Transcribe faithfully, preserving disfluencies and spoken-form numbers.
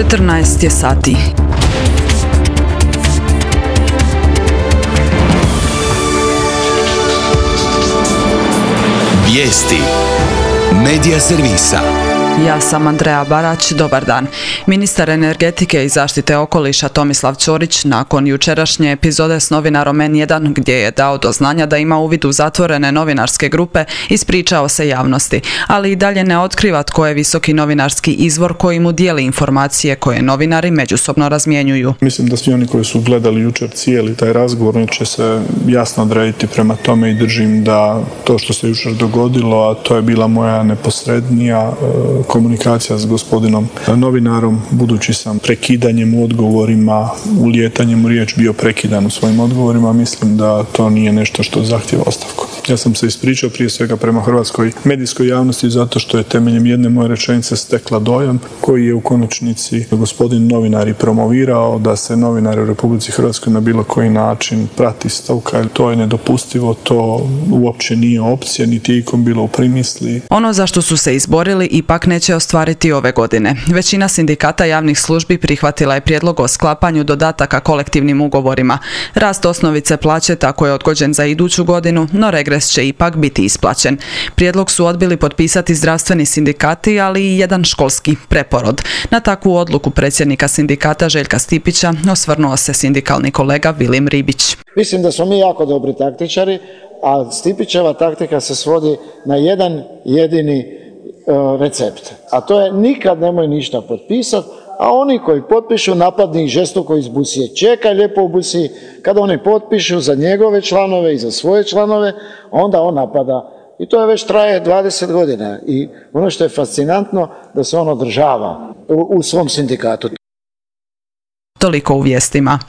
četrnaest je sati. Vijesti Medija servisa. Ja sam Andreja Barać, dobar dan. Ministar energetike i zaštite okoliša Tomislav Ćorić nakon jučerašnje epizode s novinarom en jedan, gdje je dao do znanja da ima uvid u zatvorene novinarske grupe, ispričao se javnosti, ali i dalje ne otkriva tko je visoki novinarski izvor koji mu dijeli informacije koje novinari međusobno razmjenjuju. Mislim da svi oni koji su gledali jučer cijeli taj razgovor će se jasno odrediti prema tome i držim da to što se jučer dogodilo, a to je bila moja neposrednija komunikacija s gospodinom novinarom, budući sam prekidanjem u odgovorima, ulijetanjem u riječ bio prekidan u svojim odgovorima, mislim da to nije nešto što zahtijeva ostavku. Ja sam se ispričao prije svega prema hrvatskoj medijskoj javnosti zato što je temeljem jedne moje rečenice stekla dojam koji je u konačnici gospodin novinar i promovirao, da se novinari u Republici Hrvatskoj na bilo koji način prati stavka. To je nedopustivo, to uopće nije opcija, niti ikom bilo u primisli. Ono za što su se izborili ipak neće ostvariti ove godine. Većina sindikata javnih službi prihvatila je prijedlog o sklapanju dodataka kolektivnim ugovorima. Rast osnovice plaće tako je odgođen za iduću godinu, no regres će ipak biti isplaćen. Prijedlog su odbili potpisati zdravstveni sindikati, ali i jedan školski preporod. Na takvu odluku predsjednika sindikata Željka Stipića osvrnuo se sindikalni kolega Vilim Ribić. Mislim da smo mi jako dobri taktičari, a Stipićeva taktika se svodi na jedan jedini recept, a to je nikad nemoj ništa potpisati, a oni koji potpišu napadni ih žestoko iz busije. Čekaj lijepo u busiji, kada oni potpišu za njegove članove i za svoje članove, onda on napada. I to je već traje dvadeset godina i ono što je fascinantno da se on održava u, u svom sindikatu. Toliko u vijestima.